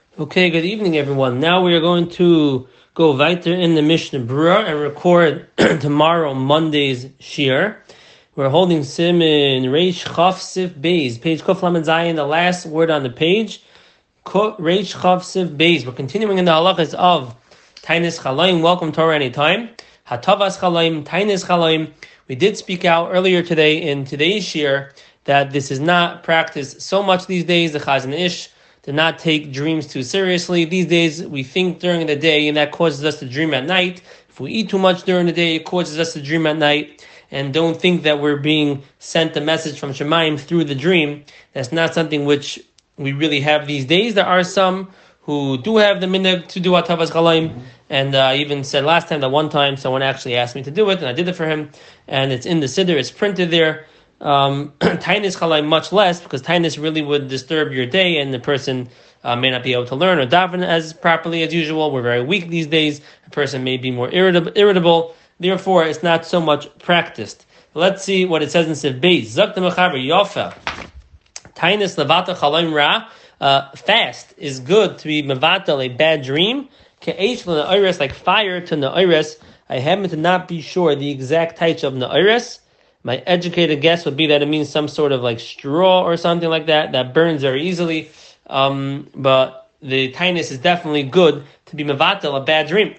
Okay, good evening, everyone. Now we are going to go weiter in the Mishnah Berurah and record tomorrow, Monday's Shir. We're holding Siman Reish Chaf Sif Beis, page Kof Lamed Zayin, the last word on the page, Reish Chaf Sif Beis. We're continuing in the halachas of Tainis Chalaim, welcome Torah anytime, Hatavas Chalaim, Tainis Chalaim. We did speak out earlier today in today's Shir that this is not practiced so much these days. The Chazon Ish to not take dreams too seriously. These days, we think during the day, and that causes us to dream at night. If we eat too much during the day, it causes us to dream at night. And don't think that we're being sent a message from Shemaim through the dream. That's not something which we really have these days. There are some who do have the minhag to do Hatavas Chalaim. And I even said last time that one time someone actually asked me to do it, and I did it for him. And it's in the Siddur, it's printed there. Tainis Chalaim much less, because Tainis really would disturb your day and the person may not be able to learn or daven as properly as usual. We're very weak these days. A person may be more irritable. Therefore, it's not so much practiced. Let's see what it says in Siv Beis. Zok the Mechaber Yofa. Tainis Levata Chalaim Ra. Fast is good to be Mevatel, a bad dream. Ke'esh L'Na'oris, like fire to Na'oris. I happen to not be sure the exact type of Na'oris. My educated guess would be that it means some sort of like straw or something like that burns very easily. But the tainis is definitely good to be mevatel, a bad dream.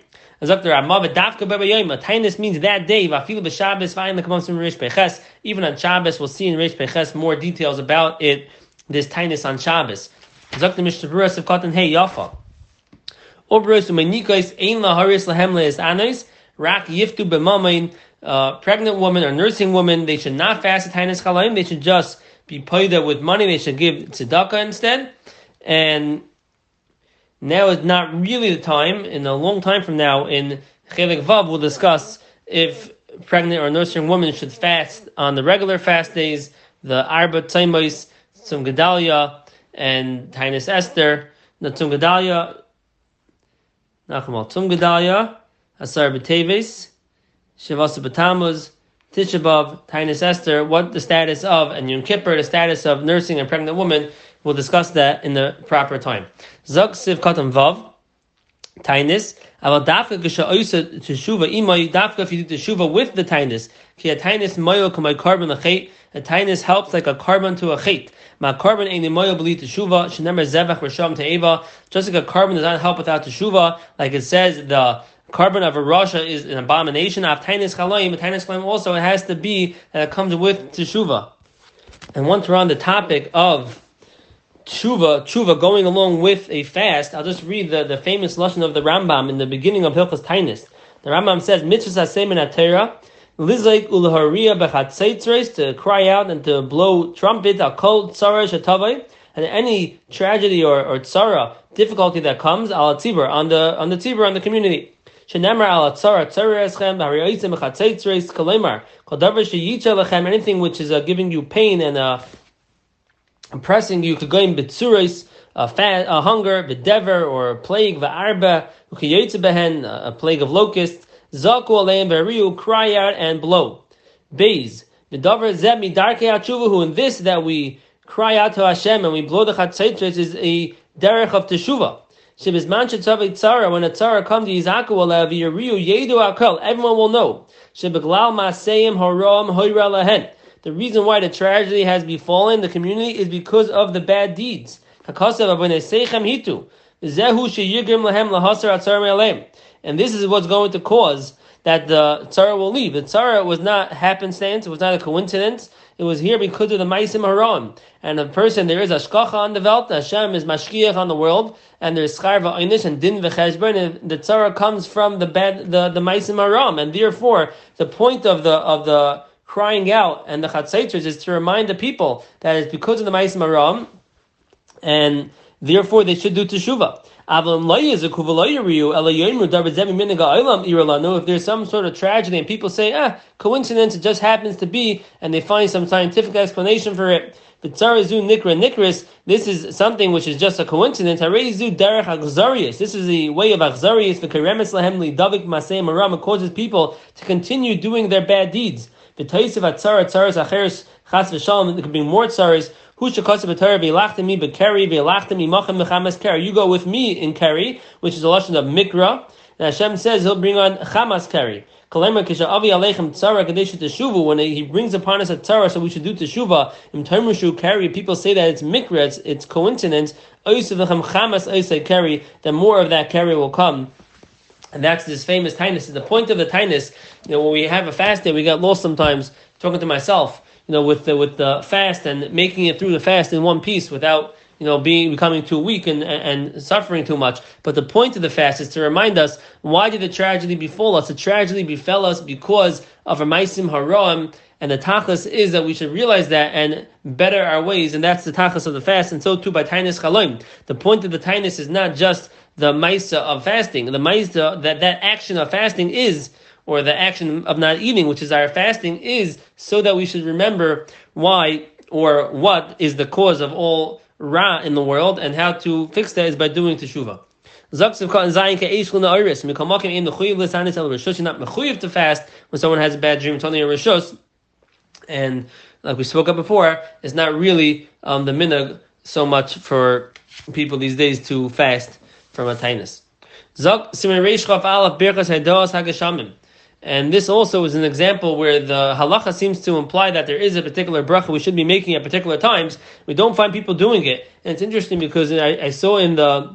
Tainis means that day. Even on Shabbos, we'll see in Reish Peches more details about it. This tainis on Shabbos. Pregnant woman or nursing woman, they should not fast at Tainis Chalaim. They should just be paid with money. They should give tzedakah instead. And now is not really the time. In a long time from now, in Chelek Vav, we'll discuss if pregnant or nursing woman should fast on the regular fast days, the Arba Tzimos, Tzum Gedalia, and Tainis Esther. The Tzum Gedalia, Asar B'Teves, Shavasa B'Tamuz, Tisha B'Av, Tainis Esther, what the status of, and Yom Kippur, the status of nursing a pregnant woman. We'll discuss that in the proper time. Zok Siv Katan Vav, Tainis, Aval Dafka Gesha Oysa Teshuva Imay, Dafka if you do Teshuva with the Tainis, Ki a Tainis Moyo Kamay Carbon Lachet, a Tainis helps like a carbon to a Chet. Ma carbon ain't Moyo Beli Teshuva, Shenemer Zevach Risham Te'eva, just like a carbon does not help without Teshuva, like it says, the carbon of a rasha is an abomination. Of Tainis Chalaim, Tainis Chalaim also it has to be that it comes with teshuva. And once we're on the topic of tshuva going along with a fast, I'll just read the famous lashon of the Rambam in the beginning of Hilchos Tainis. The Rambam says, "Mitzvah hasem in atera, lizaik ulahariya bechatzeitzreis, to cry out and to blow trumpet, a kol tzara shetavai, and any tragedy or tzara difficulty that comes al tzibur on the tzibur on the community." Shenemar al tzara eschem b'hariyaitzim b'chatzeitzreis kalemar kol davar sheyitzah lechem, anything which is giving you pain and oppressing you, could go in b'tzureis, hunger, b'dever, or a plague, v'arba, u'kiyotze behen, a plague of locusts, zaku aleim v'ariu, cry out and blow. Beis, v'davar zeh midarkei hatshuva, in this that we cry out to Hashem and we blow the chatzeitzreis is a derech of teshuva. When a tzara comes to Yizaku alev yiriu yedu akal, everyone will know. Shebeglal maseim haram hoira lahen. The reason why the tragedy has befallen the community is because of the bad deeds. And this is what's going to cause that the tzara will leave. The tzara was not happenstance, it was not a coincidence. It was here because of the Maisim Haram. And the person, there is Ashkacha on the Welt, Hashem is Mashkiach on the world, and there's Schar V'Einish and Din V'Cheshbon, and the tzara comes from the Maisim Haram. And therefore, the point of the crying out and the Chatzaitres is to remind the people that it's because of the Maisim Haram, and therefore they should do Teshuvah. If there's some sort of tragedy and people say, coincidence, it just happens to be, and they find some scientific explanation for it, this is something which is just a coincidence. This is the way of Achzarius. It causes people to continue doing their bad deeds. There could be more tzaras You go with me in Keri, which is a lashon of Mikra. And Hashem says He'll bring on Chamas Keri. When He brings upon us a tzara, so we should do teshuva. In Termushu Keri, people say that it's Mikra, it's coincidence. Then more of that Keri will come. And that's this famous tainus. The point of the tainus, when we have a fast day, we get lost sometimes, talking to myself, with the fast and making it through the fast in one piece without, becoming too weak and suffering too much. But the point of the fast is to remind us, why did the tragedy befall us? The tragedy befell us because of a maisim haroim, and the tachlis is that we should realize that and better our ways, and that's the tachlis of the fast, and so too by tainus chaloim. The point of the tainus is not just the maisa of fasting. The maisa, that action of fasting is, or the action of not eating, which is our fasting, is so that we should remember why or what is the cause of all ra in the world, and how to fix that is by doing teshuva. You're not mechuyev to fast when someone has a bad dream. It's only a rishus, and like we spoke up before, it's not really the minhag so much for people these days to fast from a tainus. And this also is an example where the halacha seems to imply that there is a particular bracha we should be making at particular times. We don't find people doing it, and it's interesting because I saw in the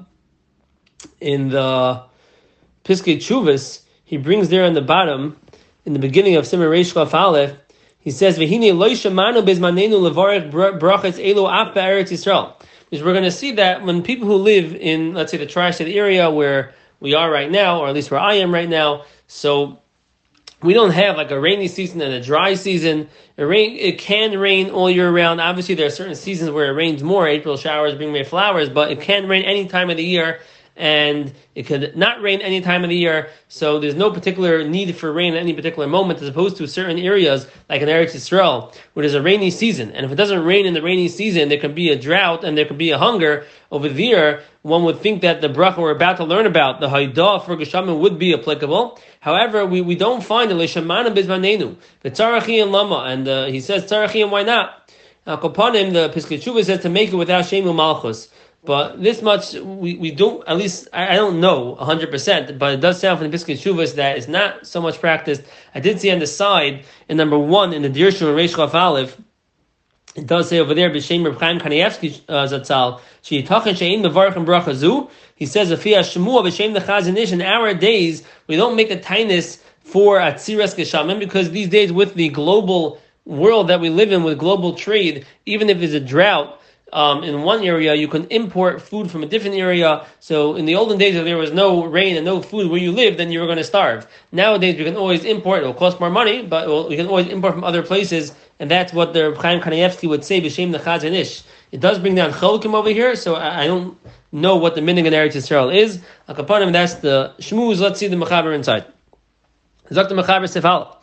Piskei Teshuvos, he brings there on the bottom, in the beginning of Siman Reish Chaf Aleph, he says, "V'hine lo shamanu bezmanenu levarech brachas elu af be'eretz Yisrael." Because we're going to see that when people who live in, let's say, the tri-state area where we are right now, or at least where I am right now, so we don't have like a rainy season and a dry season. It can rain all year round. Obviously, there are certain seasons where it rains more. April showers bring May flowers, but it can rain any time of the year, and it could not rain any time of the year. So there's no particular need for rain at any particular moment, as opposed to certain areas like in Eretz Yisrael, where there's a rainy season. And if it doesn't rain in the rainy season, there can be a drought and there can be a hunger. Over there, one would think that the bracha we're about to learn about, the Haidah for Geshamim, would be applicable. However, we don't find the Leshamana Bizmanenu, the Tzarachi and Lama, and he says Tzarachi, and why not? Kopanim, the Piskei Teshuvos says to make it without Shemu Malchus. But this much, we don't, at least, I don't know 100%, but it does sound from the Piskei Teshuvos that it's not so much practiced. I did see on the side, in number 1, in the Dirshu and Reish Chaf Aleph, it does say over there, B'Shem Reb Chaim Kanievsky Zatzal, She'yitachin she'ein mevarchim bracha zu. He says, Afia Shemua B'Shem the Chazon Ish, in our days, we don't make a tainus for Atziras Geshamim, because these days, with the global world that we live in, with global trade, even if there's a drought, in one area, you can import food from a different area. So in the olden days, if there was no rain and no food where you lived, then you were going to starve. Nowadays, we can always import. It will cost more money, but we can always import from other places. And that's what the Reb Chaim Kanievsky would say, B'Shem the Chazon Ish. It does bring down Cholkim over here, so I don't know what the minhag in Eretz Yisrael is. Akapanim, that's the Shmuz. Let's see the Mechaber inside. Zok the Mechaber Sefal.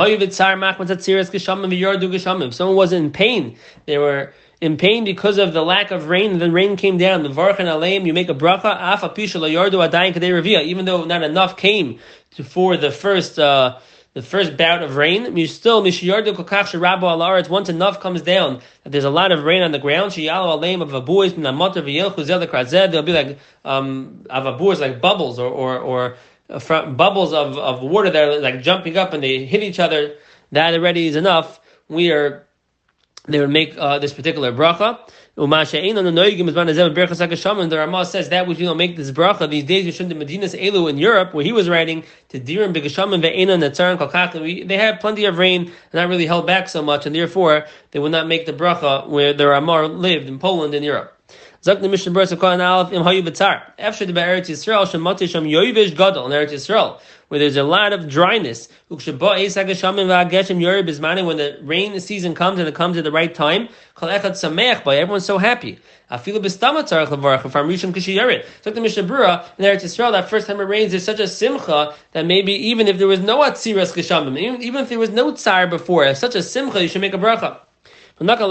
If someone was in pain, they were in pain because of the lack of rain, then rain came down. The Varchan Aleim, you make a bracha, Af Apisha La Yardu Adayin Kadei Revia, even though not enough came for the first bout of rain. You still Mishiyardu Kokach Sherabu Alaretz, once enough comes down, that there's a lot of rain on the ground. Shiyalu Aleim of Abuis Minamot V'Yelchu Zel Krazed. There'll be like Avabuis, like bubbles or bubbles of water that are like jumping up and they hit each other. That already is enough. They would make this particular bracha. The Ramah says that which we don't make this bracha these days. We shouldn't. Medinas Elu in Europe, where he was writing to Dirim B'Geshamim Ve'ena Netzarim Kalkach. They had plenty of rain and not really held back so much, and therefore they would not make the bracha where the Ramah lived in Poland in Europe. Zak the Mishnah Berurah Kol Aleph Im Hayu B'Tzar. After the Eretz Yisrael, Shemati Sham Yoivish Gadol in Eretz Yisrael, where there's a lot of dryness. When the rain season comes and it comes at the right time, everyone's so happy. So the Mishnah Berurah in Eretz Yisrael, that first time it rains, there's such a simcha that maybe even if there was no atziras geshamim, even if there was no tsar before, it's such a simcha, you should make a bracha. And the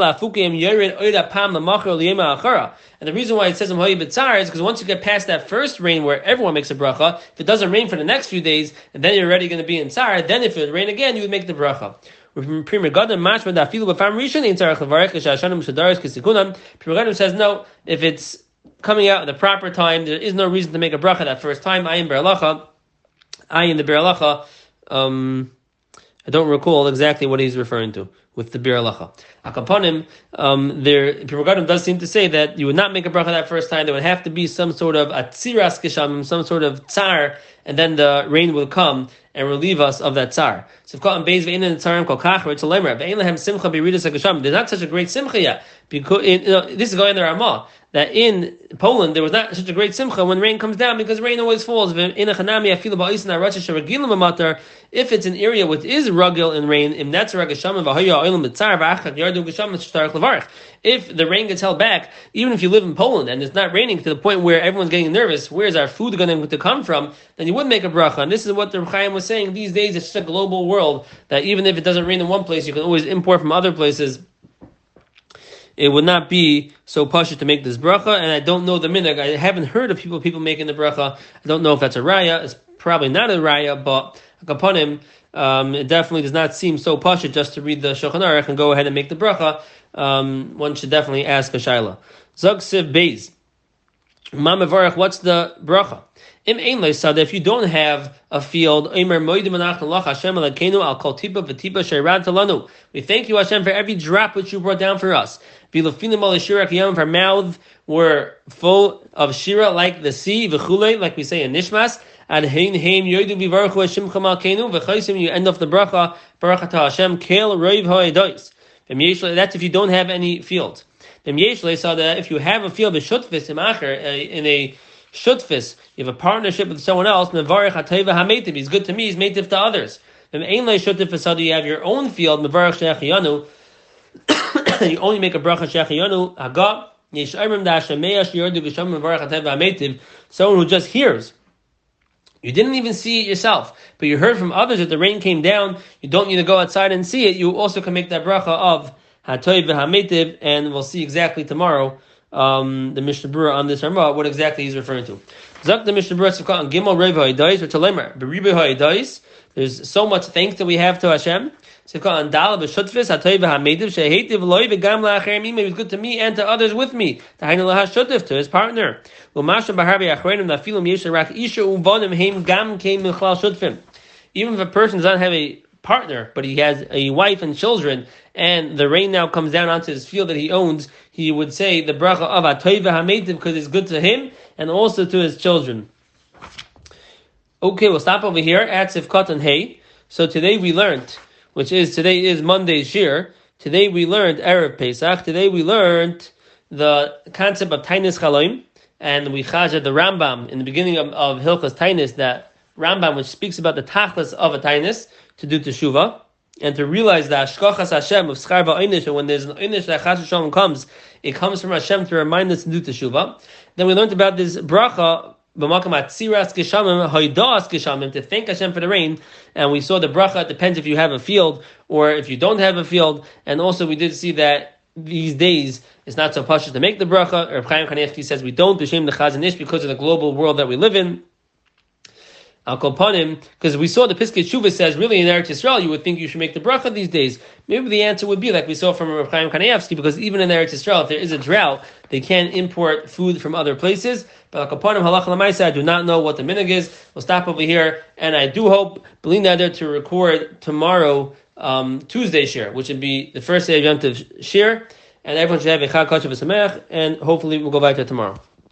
reason why it says is because once you get past that first rain where everyone makes a bracha, if it doesn't rain for the next few days, and then you're already going to be in tsar, then if it would rain again, you would make the bracha. Pri Megadim says no. If it's coming out at the proper time, there is no reason to make a bracha that first time. I in the Bir Halacha. I don't recall exactly what he's referring to with the Bir Halacha. Akaponim, Pri Megadim does seem to say that you would not make a bracha that first time. There would have to be some sort of atziras geshamim, some sort of tsar, and then the rain will come and relieve us of that tsar. So there's not such a great simcha yet. Because this is going in the Ramah, that in Poland there was not such a great simcha when rain comes down, because rain always falls. If it's an area which is rugil in rain, if the rain gets held back, even if you live in Poland and it's not raining to the point where everyone's getting nervous, where's our food going to come from, then you would make a bracha. And this is what the Reb Chaim was saying. These days it's just a global world that even if it doesn't rain in one place, you can always import from other places. It would not be so pashut to make this bracha, and I don't know the minhag. I haven't heard of people making the bracha. I don't know if that's a raya. It's probably not a raya, but upon him, it definitely does not seem so pashut just to read the Shulchan Aruch and go ahead and make the bracha. One should definitely ask a shayla. Zog Siv Beis. Ma mevarach, what's the bracha? If you don't have a field, we thank you, Hashem, for every drop which you brought down for us. If our mouths were full of shira like the sea, like we say in Nishmas, you end off the bracha, Baruch Hashem, that's if you don't have any field. So that if you have a field, in a shutfis, you have a partnership with someone else, he's good to me, he's meitiv to others. You have your own field, you only make a bracha shechiyanu, someone who just hears. You didn't even see it yourself, but you heard from others that the rain came down. You don't need to go outside and see it. You also can make that bracha of hatoiv v'hameitiv, and we'll see exactly tomorrow the Mishnah Berurah on this Ramah, what exactly he's referring to. Zak the Mishnah Berurah on Gimel Reiv Ha'idais, which Alemer Beribe Ha'idais. There's so much thanks that we have to Hashem. On Dal b'Shutfis Hatoiv v'Hameitiv she'Heitiv Loi v'Gam la'Acherim Imei. It was good to me and to others with me. Tahainu lahashutif, to his partner. U'Masha b'Harbi Achreinim nafilum Yesha Rak Isha Uvonim Heim Gam Keim Michlal Shutfim. Even if a person does not have a partner, but he has a wife and children, and the rain now comes down onto his field that he owns, he would say the bracha of Hatoiv v'Hameitiv because it's good to him and also to his children. Okay, we'll stop over here at Sivkot and Hay. So today we learned, today is Monday's Shir. Today we learned Erev Pesach. Today we learned the concept of Tainis Chaloim, and we chazed the Rambam in the beginning of Hilchas Tainis, that Rambam which speaks about the tachlis of a Tainis, to do teshuvah, and to realize that Shkochas Hashem of Schar Ba'inish, and when there's an Einish that Chas V'Shalom comes, it comes from Hashem to remind us to do teshuvah. Then we learned about this bracha, B'makam Atziras Geshamim, Haidas Geshamim, to thank Hashem for the rain, and we saw the bracha, it depends if you have a field, or if you don't have a field, and also we did see that these days, it's not so pashut to make the bracha. Reb Chaim Kanievsky says we don't, B'Shem the Chazon Ish, because of the global world that we live in. Al Kolpanim, because we saw the Piskei Teshuvah says, really in Eretz Yisrael, you would think you should make the bracha these days. Maybe the answer would be like we saw from Reb Chaim Kanievsky, because even in Eretz Yisrael, if there is a drought, they can't import food from other places. But Al Kolpanim, halacha l'maisa, I do not know what the minhag is. We'll stop over here, and I do hope, B'li Neder, to record tomorrow, Tuesday Shir, which would be the first day of Yom Tov Shir, and everyone should have a Chag Kosher V'Sameach, and hopefully we'll go back to tomorrow.